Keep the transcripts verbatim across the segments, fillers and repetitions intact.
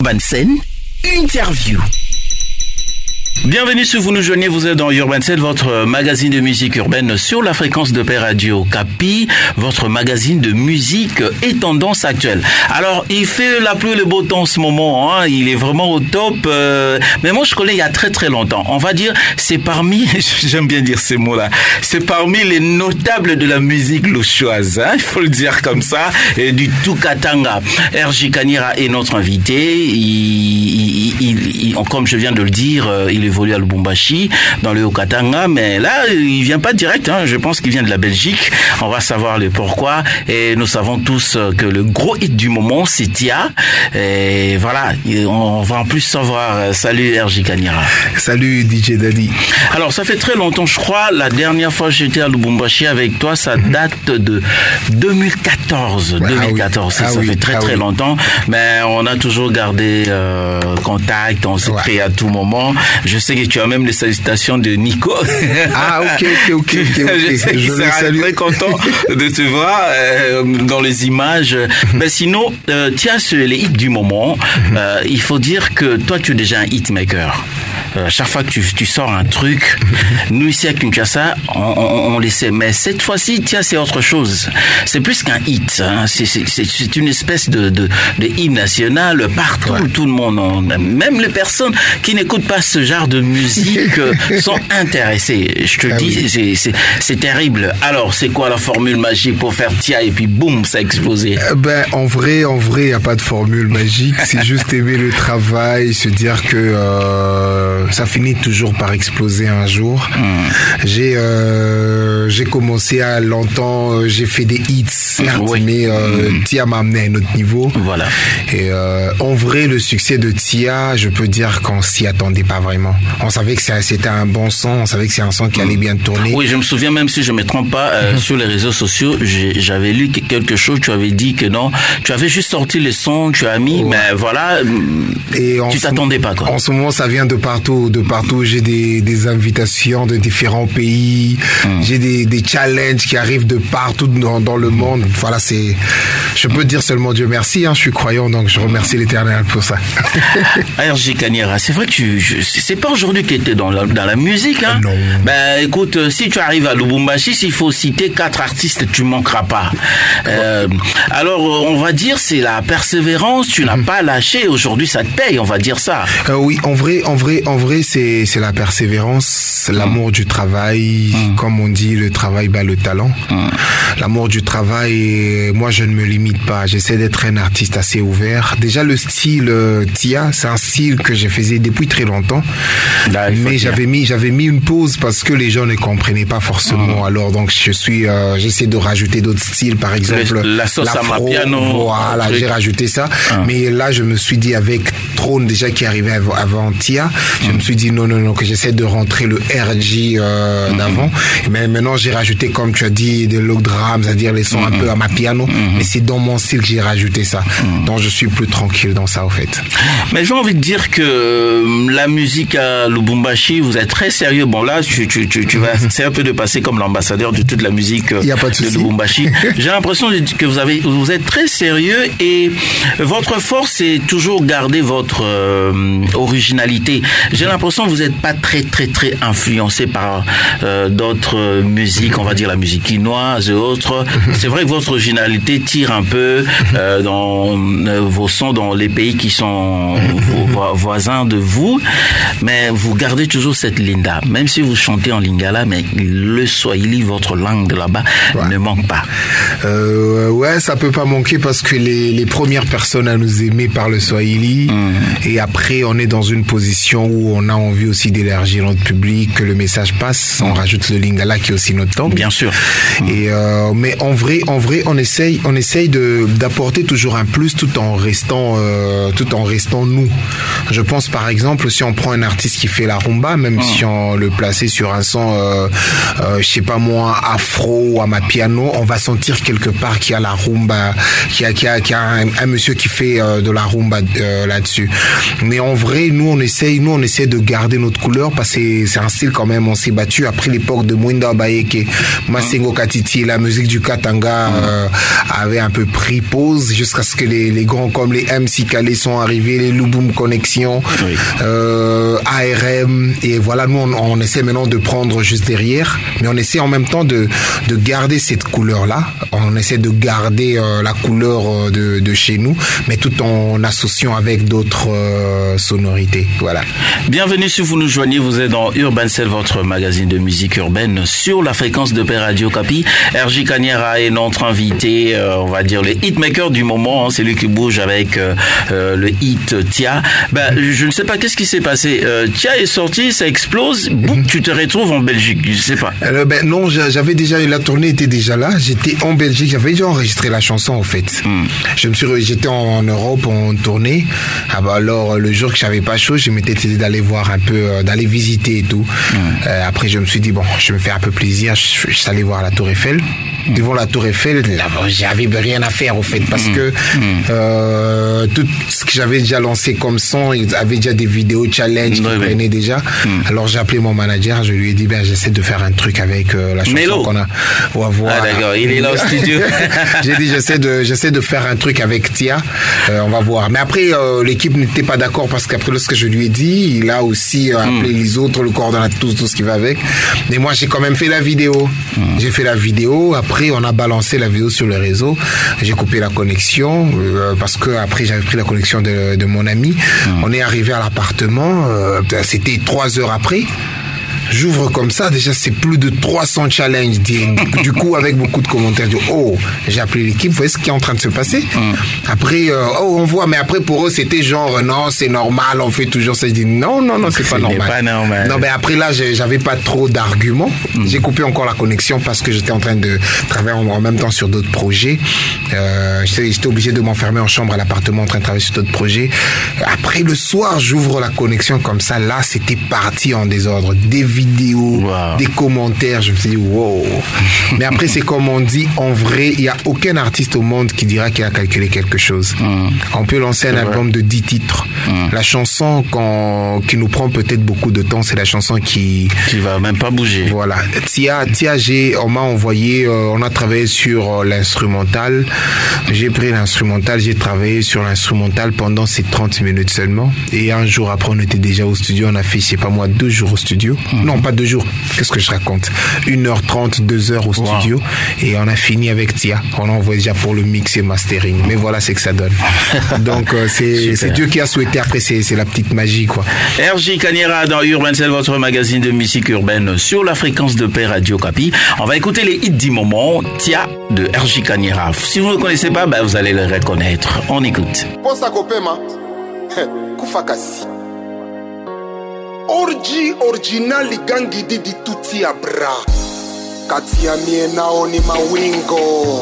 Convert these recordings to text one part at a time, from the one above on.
Urban Scène, interview. Bienvenue si vous nous joignez, vous êtes dans Urban Scène, votre magazine de musique urbaine sur la fréquence de Paix Radio Capi, votre magazine de musique et tendance actuelle. Alors, il fait la pluie et le beau temps en ce moment, hein, il est vraiment au top, euh, mais moi je connais il y a très très longtemps. On va dire, c'est parmi, j'aime bien dire ces mots-là, c'est parmi les notables de la musique louchoise, hein, il faut le dire comme ça, et du Tukatanga. R J Kanyira est notre invité, il, il, il, il, comme je viens de le dire, il évolue à Lubumbashi, dans le Haut-Katanga, mais là, il vient pas direct, hein. Je pense qu'il vient de la Belgique. On va savoir le pourquoi. Et nous savons tous que le gros hit du moment, c'est Tia. Et voilà, on va en plus savoir. Salut R J Kanyira. Salut D J Daddy. Alors, ça fait très longtemps, je crois. La dernière fois que j'étais à Lubumbashi avec toi, ça date de deux mille quatorze. Ah, deux mille quatorze, oui. ça, ah, ça oui. fait très ah, très oui. longtemps. Mais on a toujours gardé euh, contact, on s'écrit ouais. à tout moment. Je sais que tu as même les salutations de Nico. Ah, ok, ok, ok. okay, okay. Je sais qu'il sera très content de te voir euh, dans les images. Mais sinon, euh, tiens, sur les hits du moment, euh, il faut dire que toi, tu es déjà un hitmaker. Euh, chaque fois que tu, tu sors un truc, nous ici à Kinshasa, on, on, on les sait. Mais cette fois-ci, tiens, c'est autre chose. C'est plus qu'un hit. Hein. C'est, c'est, c'est, c'est une espèce de, de, de hymne national partout. Ouais. Tout le monde, on, même les personnes qui n'écoutent pas ce genre de musique sont intéressées. Je te ah dis, oui. c'est, c'est, c'est terrible. Alors, c'est quoi la formule magique pour faire Tia et puis boum, ça a explosé? euh, Ben, en vrai, en vrai, il n'y a pas de formule magique. C'est juste aimer le travail, se dire que euh, ça finit toujours par exploser un jour. Hmm. J'ai, euh, j'ai commencé à longtemps, j'ai fait des hits, certes, oui. mais euh, hmm. Tia m'a amené à un autre niveau. Voilà. Et euh, en vrai, le succès de Tia, je peux dire qu'on s'y attendait pas vraiment. On savait que c'était un bon son, on savait que c'est un son qui allait bien tourner. Oui, je me souviens, même si je ne me trompe pas, euh, mm-hmm. sur les réseaux sociaux, j'ai, j'avais lu quelque chose, tu avais dit que non, tu avais juste sorti le son, tu as mis, ouais. mais voilà, et tu t'attendais pas, quoi. En ce moment, ça vient de partout, de partout. J'ai des, des invitations de différents pays, mm. j'ai des, des challenges qui arrivent de partout dans, dans le monde. Voilà, c'est, je peux dire seulement Dieu merci, hein, je suis croyant, donc je remercie l'Éternel pour ça. R J Kanyira, c'est vrai que tu, je, c'est pas aujourd'hui que tu es dans la, dans la musique, hein? Non. Ben, écoute, si tu arrives à Lubumbashi, s'il faut citer quatre artistes, tu manqueras pas. Euh, alors, on va dire, c'est la persévérance, tu n'as mmh. pas lâché, aujourd'hui ça te paye, on va dire ça. Euh, oui, en vrai, en vrai, en vrai, c'est, c'est la persévérance, l'amour mmh. du travail, mmh. comme on dit, le travail bat le talent. Mmh. L'amour du travail, moi je ne me limite pas, j'essaie d'être un artiste assez ouvert. Déjà, le style euh, Tia, c'est un style que je faisais depuis très longtemps. Là, mais j'avais mis, j'avais mis une pause parce que les gens ne comprenaient pas forcément. Mmh. Alors donc je suis, euh, j'essaie de rajouter d'autres styles, par exemple le, la sauce à Amapiano. Voilà, j'ai rajouté ça. Mmh. Mais là je me suis dit avec Trône déjà qui arrivait avant, avant Tia, je mmh. me suis dit non non non que j'essaie de rentrer le R J euh, mmh. d'avant. Mais maintenant j'ai rajouté comme tu as dit des low drums, c'est-à-dire les sons mmh. un peu à ma piano. Mmh. Mais c'est dans mon style que j'ai rajouté ça. Mmh. Donc je suis plus tranquille dans ça au fait. Mais j'ai envie de dire que la musique à Lubumbashi, vous êtes très sérieux. Bon là, tu, tu, tu, tu vas, c'est un peu de passer comme l'ambassadeur de toute la musique de, de Lubumbashi. J'ai l'impression que vous avez, vous êtes très sérieux et votre force c'est toujours garder votre euh, originalité. J'ai l'impression que vous n'êtes pas très très très influencé par euh, d'autres musiques, on va dire la musique quinoise et autres. C'est vrai que votre originalité tire un peu euh, dans euh, vos sons dans les pays qui sont vo- voisins de vous, mais vous gardez toujours cette linda. Même si vous chantez en lingala, mais le swahili, votre langue de là-bas, ouais. ne manque pas. Euh, ouais, ça peut pas manquer parce que les, les premières personnes à nous aimer par le swahili, mmh. et après on est dans une position où on a envie aussi d'élargir notre public, que le message passe. On mmh. rajoute le lingala qui est aussi notre langue. Bien sûr. Mmh. Et euh, mais en vrai, en vrai, on essaye, on essaye de d'apporter toujours un plus tout en restant, euh, tout en restant nous. Je pense par exemple si on prend un artiste qui fait la rumba, même mmh. si on le plaçait sur un son, euh, euh, je sais pas moi, afro ou à ma piano, on va sentir quelque part qu'il y a la rumba, qu'il y a, qu'il y a, qu'il y a un, un monsieur qui fait euh, de la rumba euh, là-dessus. que, mais en vrai, nous on essaye, nous on essaie de garder notre couleur parce que c'est un style quand même. On s'est battu après l'époque de Mwenda Bayeke, Masengo Katiti, la musique du Katanga euh, avait un peu pris pause jusqu'à ce que les, les grands comme les M C Calais sont arrivés, les Louboum Connexion, oui. euh, A R M, et voilà, nous on, on essaie maintenant de prendre juste derrière, mais on essaie en même temps de, de garder cette couleur-là. On essaie de garder euh, la couleur de, de chez nous, mais tout en associant avec d'autres euh, sonorités. Voilà. Bienvenue si vous nous joignez, vous êtes dans Urban Cell, votre magazine de musique urbaine sur la fréquence de Paix Radio Kapi. R J Kaniera est notre invité, euh, on va dire le hitmaker du moment, hein, c'est lui qui bouge avec euh, euh, le hit Tia. Ben, je ne sais pas qu'est-ce qui s'est passé. Euh, Tia est sorti, ça explose, boum, tu te retrouves en Belgique, je sais pas. Euh, ben non, j'avais déjà, la tournée était déjà là, j'étais en Belgique, j'avais déjà enregistré la chanson en fait. Mm. Je me suis, j'étais en, en Europe en tournée. Ah bah alors le jour que j'avais pas chaud, je m'étais décidé d'aller voir un peu, euh, d'aller visiter et tout. Mm. Euh, après je me suis dit bon, je me fais un peu plaisir, je, je suis allé voir la Tour Eiffel. Mm. Devant la Tour Eiffel, là, j'avais rien à faire au fait parce mm. que euh, tout ce que j'avais déjà lancé comme son, il avait déjà des vidéos challenge qui oui, prenaient oui. déjà. Mm. Alors j'ai appelé mon manager, je lui ai dit ben j'essaie de faire un truc avec euh, la chanson Mélo. qu'on a. On va voir. Ah d'accord, il est là au studio. J'ai dit j'essaie de j'essaie de faire un truc avec Tia, euh, on va voir. Mais après euh, l'équipe n'était pas d'accord parce qu'après lorsque je lui ai dit, il a aussi euh, appelé mm. les autres, le coordonnateur, tout, tout ce qui va avec. Mais moi j'ai quand même fait la vidéo. Mm. J'ai fait la vidéo. Après on a balancé la vidéo sur le réseau. J'ai coupé la connexion euh, parce que après j'avais pris la connexion de, de mon ami. Mm. On est arrivé à l'appartement. Euh, c'était trois heures après. J'ouvre comme ça, déjà c'est plus de trois cents challenges. Du coup, avec beaucoup de commentaires, je dis, oh, j'ai appelé l'équipe, vous voyez ce qui est en train de se passer. Mm. Après, euh, oh, on voit, mais après pour eux c'était genre, non, c'est normal, on fait toujours ça. Je dis, non, non, non, c'est pas normal. pas normal. Non, mais après là, j'avais pas trop d'arguments. Mm. J'ai coupé encore la connexion parce que j'étais en train de travailler en même temps sur d'autres projets. Euh, j'étais obligé de m'enfermer en chambre à l'appartement en train de travailler sur d'autres projets. Après le soir, j'ouvre la connexion comme ça. Là, c'était parti en désordre. Des vidéos, wow. des commentaires, je me suis dit wow. Mais après c'est comme on dit, en vrai il n'y a aucun artiste au monde qui dira qu'il a calculé quelque chose. Mm. On peut lancer un c'est album vrai. de dix titres. Mm. La chanson qu'on, qui nous prend peut-être beaucoup de temps, c'est la chanson qui qui va même pas bouger. Voilà. Tia, Tia j'ai, on m'a envoyé, euh, on a travaillé sur euh, l'instrumental. J'ai pris l'instrumental, j'ai travaillé sur l'instrumental pendant ces trente minutes seulement. Et un jour après on était déjà au studio, on a fait je sais pas moi deux jours au studio. Mm. Non, pas deux jours. Qu'est-ce que je raconte? une heure trente, deux heures au studio. Wow. Et on a fini avec Tia. On envoie déjà pour le mix et mastering. Mais voilà, c'est que ça donne. Donc, euh, c'est, c'est Dieu qui a souhaité. Après, c'est, c'est la petite magie, quoi. R J Kaniera dans Urban Cell, votre magazine de musique urbaine sur la fréquence de Paix Radio Kapi. On va écouter les hits du moment. Tia de R J Kaniera. Si vous ne le connaissez pas, ben, vous allez le reconnaître. On écoute. Orgi original gangi didi tuti abra Katia mie naoni mawingo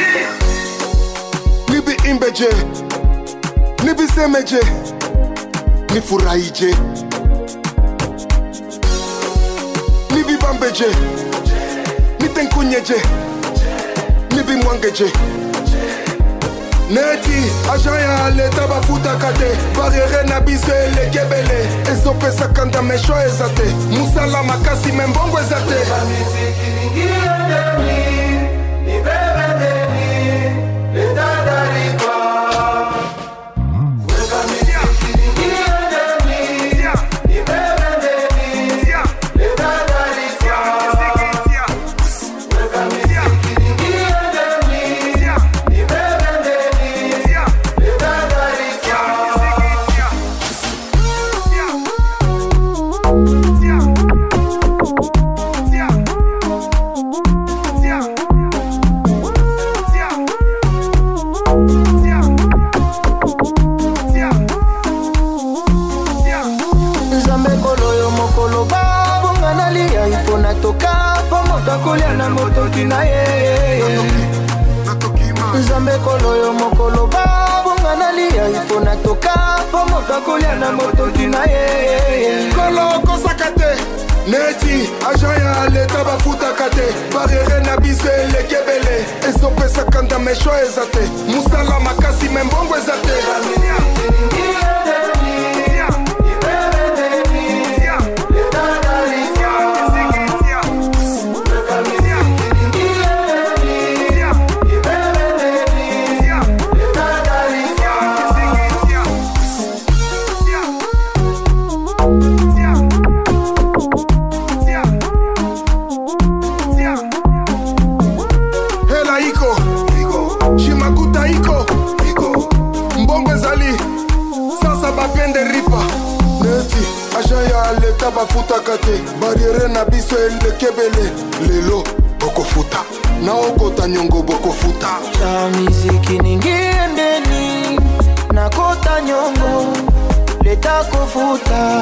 Nibi imbeje Nibi semeje Nifuraije Nibi bambeje Nitenkunyeje Nibi mwangeje Neti, ajaya leta bafuta kate Barriere na bise le kebele Ezo pesa kanda mesho ezate Musala makasi membongo ezate La musique ningia demi Ni bebe demi Leta dariba La musique ningia demi Ni bebe demi Leta dariba La musique ningia demi Ni bebe Nzambe koloyo mokolo babu nganalia ifona toka pomo takolia na moto dinaye kolo kosakate neti ajaya leta bafuta kate barriere na bise le kebele ezo pesa kanda mesho ezate musala makasi membongo ezate pende ripa neti aja ya leta bafutaka te barriere na biso elekebele lelo bokofuta na okota nyongo bokofuta ta miziki ningiendeni na kota nyongo leta kofuta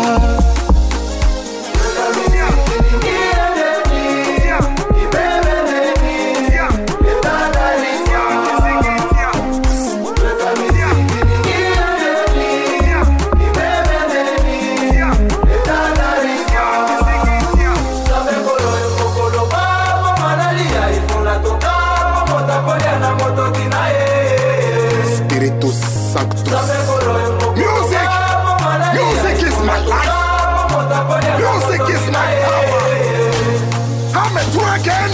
Spiritus Sanctus. Music, music is my life. Music is my power. I'm a dragon.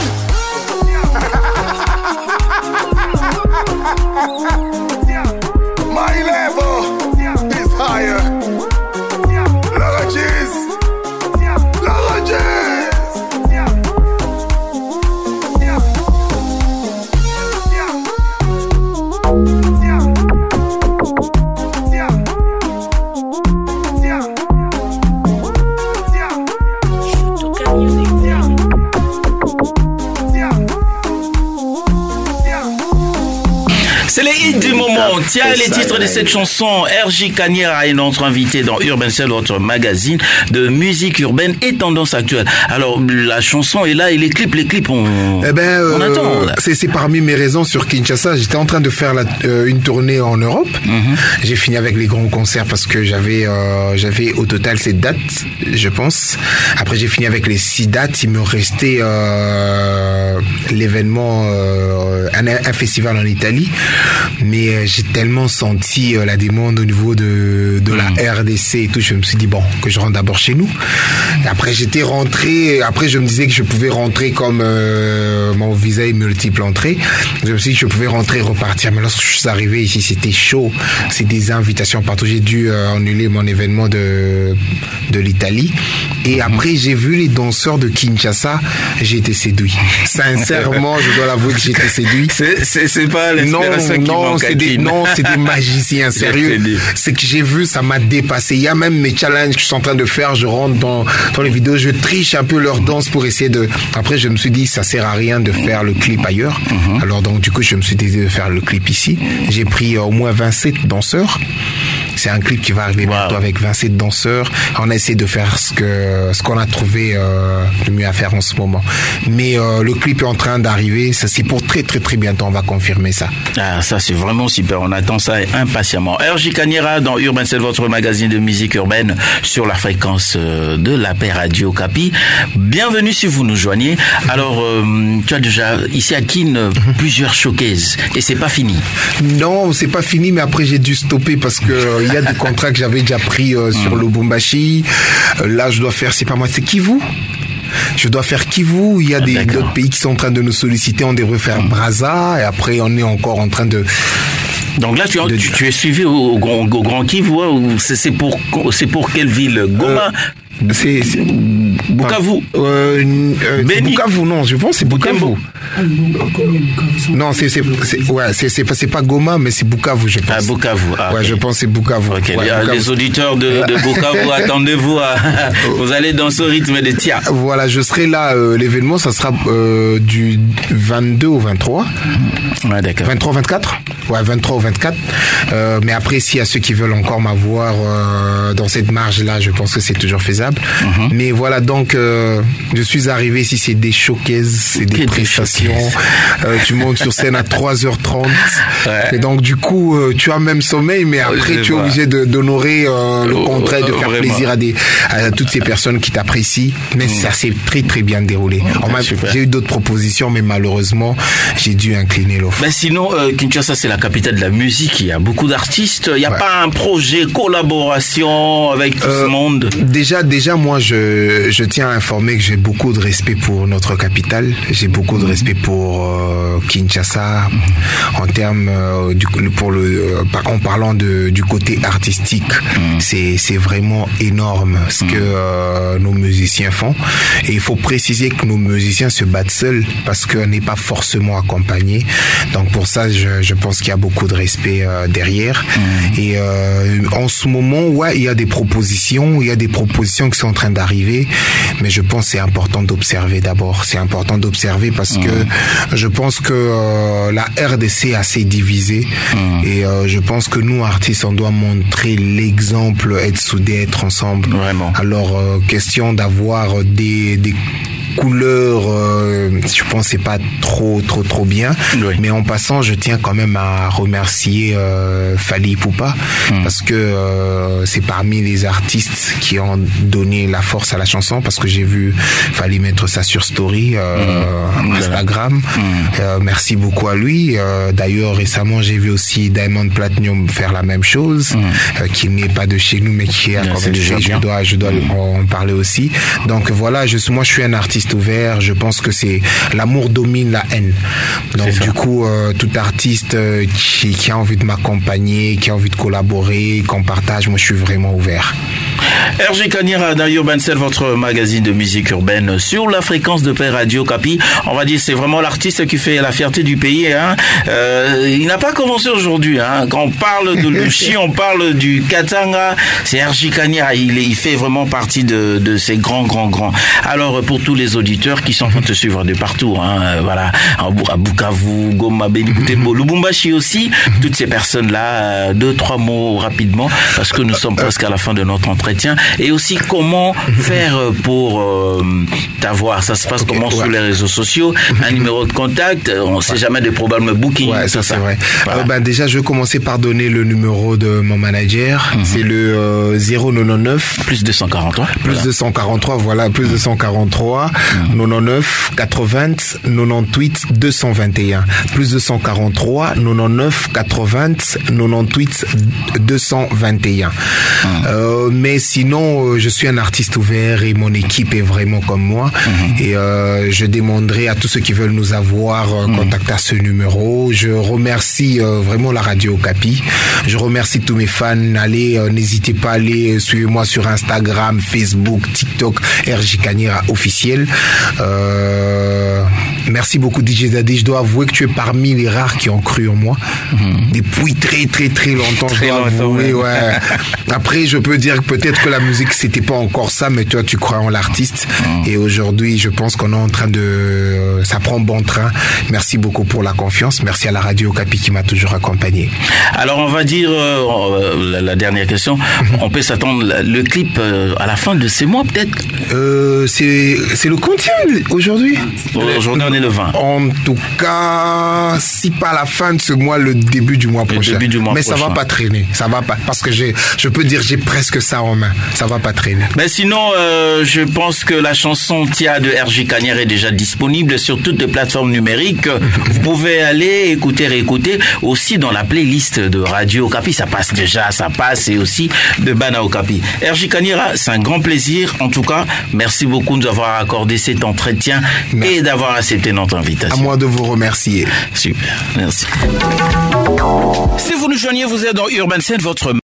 My level is higher. Larges, larges. C'est les hits du moment. Tiens, les titres de cette chanson. R J Kaniera est notre invité dans Urban Cell, votre magazine de musique urbaine et tendance actuelle. Alors, la chanson est là et les clips, les clips, on, eh ben, on euh, attend. C'est, c'est parmi mes raisons sur Kinshasa. J'étais en train de faire la, euh, une tournée en Europe. Mm-hmm. J'ai fini avec les grands concerts parce que j'avais, euh, j'avais au total sept dates, je pense. Après, j'ai fini avec les six dates. Il me restait euh, l'événement, euh, un, un festival en Italie. Mais euh, j'ai tellement senti euh, la demande au niveau de, de la mmh. R D C et tout, je me suis dit bon, que je rentre d'abord chez nous. Et après j'étais rentré, après je me disais que je pouvais rentrer comme euh, mon visa est multiple entrée. Je me suis dit que je pouvais rentrer et repartir. Mais lorsque je suis arrivé ici, c'était chaud. C'est des invitations partout. J'ai dû euh, annuler mon événement de, de l'Italie. Et après j'ai vu les danseurs de Kinshasa, j'ai été séduit. Sincèrement, je dois l'avouer que j'ai été séduit. C'est, c'est, c'est pas l'inspiration qui non, manque c'est des, non, c'est des magiciens, sérieux. C'est que j'ai vu, ça m'a dépassé. Il y a même mes challenges que je suis en train de faire. Je rentre dans, dans les vidéos, je triche un peu leur danse pour essayer de... Après, je me suis dit, ça sert à rien de faire le clip ailleurs. Mm-hmm. Alors, donc, du coup, je me suis décidé de faire le clip ici. J'ai pris au moins vingt-sept danseurs. C'est un clip qui va arriver wow. bientôt avec vingt-sept danseurs. On a essayé de faire ce que, ce qu'on a trouvé, euh, le mieux à faire en ce moment. Mais, euh, le clip est en train d'arriver. Ça, c'est pour très, très, très bientôt. On va confirmer ça. Ah, ça, c'est vraiment super. On attend ça impatiemment. R J Kaniera dans Urban Cell, votre magazine de musique urbaine sur la fréquence de la paix Radio Capi. Bienvenue si vous nous joignez. Alors, euh, tu as déjà, ici à Kin, euh, mm-hmm. plusieurs showcases. Et c'est pas fini. Non, c'est pas fini, mais après, j'ai dû stopper parce que euh, il y a des contrats que j'avais déjà pris euh, sur mm. Lubumbashi. Euh, là, je dois faire, c'est pas moi, c'est Kivu. Je dois faire Kivu. Il y a des, d'autres pays qui sont en train de nous solliciter. On devrait faire Brazza. Et après, on est encore en train de... Donc là, tu, de... tu, tu es suivi au, au, au, au Grand Kivu, ou c'est, c'est, pour, c'est pour quelle ville? Goma euh... C'est, c'est Bukavu. Euh, euh, c'est Bukavu, non, je pense que c'est Bukavu. Non, c'est c'est c'est ouais, c'est c'est pas c'est pas Goma, mais c'est Bukavu, je pense. Ah, Bukavu. Ah, ouais, okay. je pense que c'est Bukavu. Okay. Ouais, les, Bukavu. Les auditeurs de, de Bukavu, attendez-vous à, vous allez dans ce rythme de tia. Voilà, je serai là. Euh, l'événement, ça sera euh, du vingt-deux au vingt-trois. Ouais, d'accord. vingt-trois, vingt-quatre. Ouais, vingt-trois au vingt-quatre. Euh, mais après, s'il y a ceux qui veulent encore m'avoir euh, dans cette marge-là, je pense que c'est toujours faisable. Mm-hmm. Mais voilà, donc euh, je suis arrivé ici, c'est des showcases, c'est des Quel prestations. Euh, tu montes sur scène à trois heures trente. Ouais. Et donc du coup, euh, tu as même sommeil, mais après je tu es vois. obligé de, d'honorer euh, le contrat et de faire Vraiment. plaisir à, des, à toutes ces personnes qui t'apprécient. Mais mmh. ça s'est très très bien déroulé. Mmh, m'a, j'ai eu d'autres propositions, mais malheureusement, j'ai dû incliner l'offre. Mais sinon, euh, Kinshasa, c'est la capitale de la musique. Il y a beaucoup d'artistes. Il n'y a ouais. pas un projet collaboration avec tout euh, ce monde. Déjà, déjà. déjà, moi, je, je tiens à informer que j'ai beaucoup de respect pour notre capitale. J'ai beaucoup de respect pour euh, Kinshasa en termes euh, du pour le euh, en parlant de du côté artistique. Mmh. C'est c'est vraiment énorme ce mmh. que euh, nos musiciens font. Et il faut préciser que nos musiciens se battent seuls parce qu'on n'est pas forcément accompagnés. Donc pour ça, je, je pense qu'il y a beaucoup de respect euh, derrière. Mmh. Et euh, en ce moment, ouais, il y a des propositions, il y a des propositions qui sont en train d'arriver, mais je pense que c'est important d'observer d'abord. C'est important d'observer parce mmh. que je pense que euh, la R D C est assez divisée mmh. et euh, je pense que nous, artistes, on doit montrer l'exemple, être soudés, être ensemble. Vraiment. Alors, euh, question d'avoir des, des couleurs, euh, je pense que c'est pas trop trop trop bien. Oui. Mais en passant, je tiens quand même à remercier euh, Fally Ipupa mmh. parce que euh, c'est parmi les artistes qui ont donné la force à la chanson, parce que j'ai vu Fally mettre ça sur story euh, mmh. Instagram. Mmh. Euh, merci beaucoup à lui. Euh, d'ailleurs, récemment, j'ai vu aussi Diamond Platnumz faire la même chose, mmh. euh, qui n'est pas de chez nous, mais qui est à côté. Je dois, je dois mmh. en parler aussi. Donc voilà, je, moi, je suis un artiste ouvert. Je pense que c'est l'amour domine la haine. Donc du coup, euh, tout artiste euh, qui, qui a envie de m'accompagner, qui a envie de collaborer, qu'on partage, moi je suis vraiment ouvert. R J Kanyira dans Urban Cell, votre magazine de musique urbaine sur la fréquence de Paix Radio Kapi. On va dire c'est vraiment l'artiste qui fait la fierté du pays. Hein. Euh, il n'a pas commencé aujourd'hui. Hein. Quand on parle de Luchi, on parle du Katanga. C'est R J Kanyira. Il, il fait vraiment partie de, de ces grands, grands, grands. Alors pour tous les auditeurs qui sont en train de te suivre de partout, hein, voilà, à Bukavu, Goma, Beni, Butembo, Lubumbashi aussi, toutes ces personnes-là, deux, trois mots rapidement, parce que nous sommes presque à la fin de notre entretien. Et aussi, comment faire pour euh, t'avoir? Ça se passe okay, comment ouais. sur les réseaux sociaux? Un numéro de contact? On ne sait ouais. jamais de problèmes booking. Ouais, ça, ça c'est vrai. Voilà. Euh, ben, déjà, je vais commencer par donner le numéro de mon manager. Mm-hmm. C'est le euh, zéro neuf. Plus deux cent quarante-trois. Plus voilà. deux cent quarante-trois, voilà, plus deux cent quarante-trois, mm-hmm. quatre-vingt-dix-neuf, quatre-vingts, quatre-vingt-dix-huit, deux cent vingt et un. Plus deux cent quarante-trois, quatre-vingt-dix-neuf, quatre-vingts, quatre-vingt-dix-huit, deux cent vingt et un. Mm-hmm. Euh, mais sinon, euh, je suis un artiste ouvert et mon équipe est vraiment comme moi. Mm-hmm. Et euh, je demanderai à tous ceux qui veulent nous avoir euh, mm-hmm. contacter à ce numéro. Je remercie euh, vraiment la Radio Kapi. Je remercie tous mes fans. Allez, euh, n'hésitez pas à aller, euh, suivez-moi sur Instagram, Facebook, TikTok, R J Kanyira officiel. Euh, merci beaucoup D J Daddy. Je dois avouer que tu es parmi les rares qui ont cru en moi. Mm-hmm. Depuis très très très longtemps. Très je dois longtemps, avouer, ouais. ouais. Après, je peux dire que peut-être que la musique c'était pas encore ça, mais toi tu crois en l'artiste. Mm-hmm. Et aujourd'hui, je pense qu'on est en train de, ça prend bon train. Merci beaucoup pour la confiance. Merci à la Radio Kapi qui m'a toujours accompagné. Alors on va dire euh, la, la dernière question. Mm-hmm. On peut s'attendre le clip euh, à la fin de ces mois peut-être. Euh, c'est c'est le combien aujourd'hui? Aujourd'hui on est le vingt. En tout cas, si pas à la fin de ce mois, le début du mois prochain. Le début du mois Mais prochain. ça va pas traîner. Ça va pas, parce que j'ai, je peux dire j'ai presque ça en main. Ça va pas traîner. Mais sinon, euh, je pense que la chanson Tia de R J Kanyira est déjà disponible sur toutes les plateformes numériques. Vous pouvez aller écouter, réécouter aussi dans la playlist de Radio Kapi. Ça passe déjà, ça passe, et aussi de Bana Okapi. R J Kanyira, c'est un grand plaisir. En tout cas, merci beaucoup de nous avoir accordé cet entretien merci. Et d'avoir accepté notre invitation. À moi de vous remercier. Super, merci. Si vous nous joignez, vous êtes dans Urban Cell, votre